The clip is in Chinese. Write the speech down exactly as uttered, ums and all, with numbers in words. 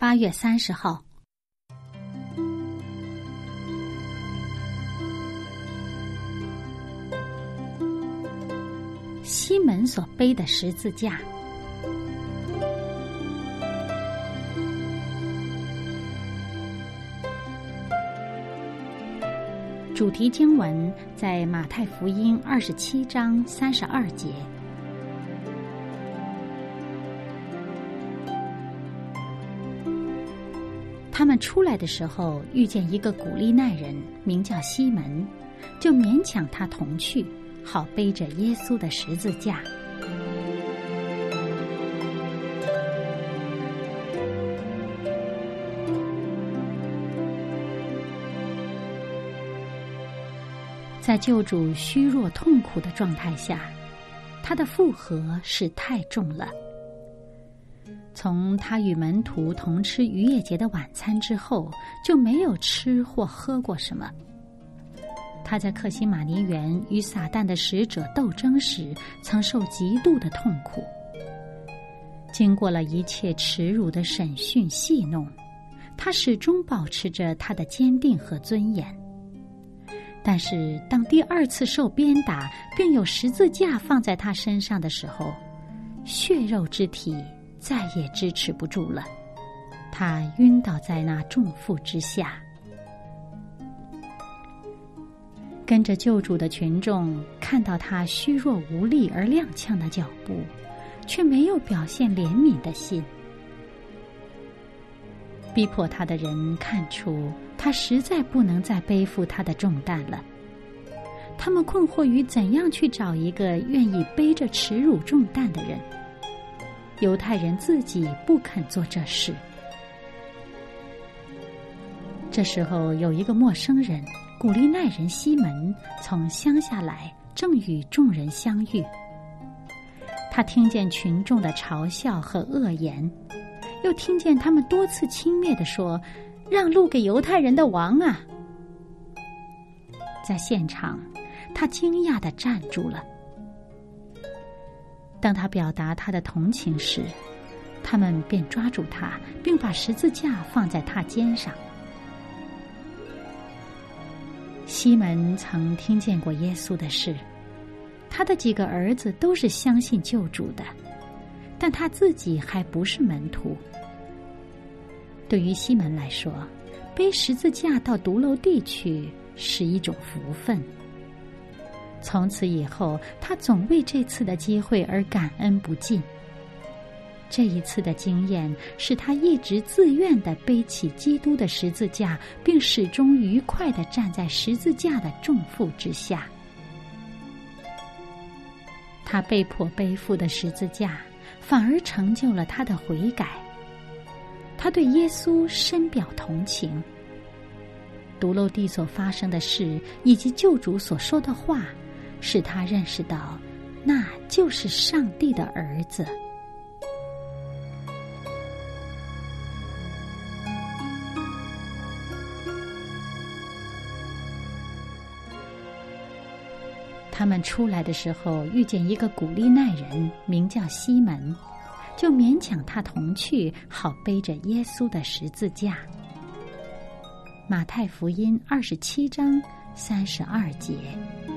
八月三十号，西门所背的十字架。主题经文在马太福音二十七章三十二节。他们出来的时候，遇见一个古利奈人，名叫西门，就勉强他同去，好背着耶稣的十字架。在救主虚弱痛苦的状态下，他的负荷是太重了。从他与门徒同吃逾越节的晚餐之后，就没有吃或喝过什么。他在客西马尼园与撒旦的使者斗争时，曾受极度的痛苦。经过了一切耻辱的审讯戏弄，他始终保持着他的坚定和尊严。但是当第二次受鞭打，并有十字架放在他身上的时候，血肉之体再也支持不住了，他晕倒在那重负之下。跟着救主的群众看到他虚弱无力而踉跄的脚步，却没有表现怜悯的心。逼迫他的人看出他实在不能再背负他的重担了，他们困惑于怎样去找一个愿意背着耻辱重担的人。犹太人自己不肯做这事。这时候有一个陌生人，古利奈人西门，从乡下来，正与众人相遇。他听见群众的嘲笑和恶言，又听见他们多次轻蔑地说：“让路给犹太人的王啊！”在现场，他惊讶地站住了。当他表达他的同情时，他们便抓住他，并把十字架放在他肩上。西门曾听见过耶稣的事，他的几个儿子都是相信救主的，但他自己还不是门徒。对于西门来说，背十字架到独楼地去是一种福分。从此以后，他总为这次的机会而感恩不尽。这一次的经验使他一直自愿地背起基督的十字架，并始终愉快地站在十字架的重负之下。他被迫背负的十字架，反而成就了他的悔改。他对耶稣深表同情。独楼地所发生的事，以及救主所说的话，使他认识到，那就是上帝的儿子。他们出来的时候，遇见一个古利奈人，名叫西门，就勉强他同去，好背着耶稣的十字架。马太福音二十七章三十二节。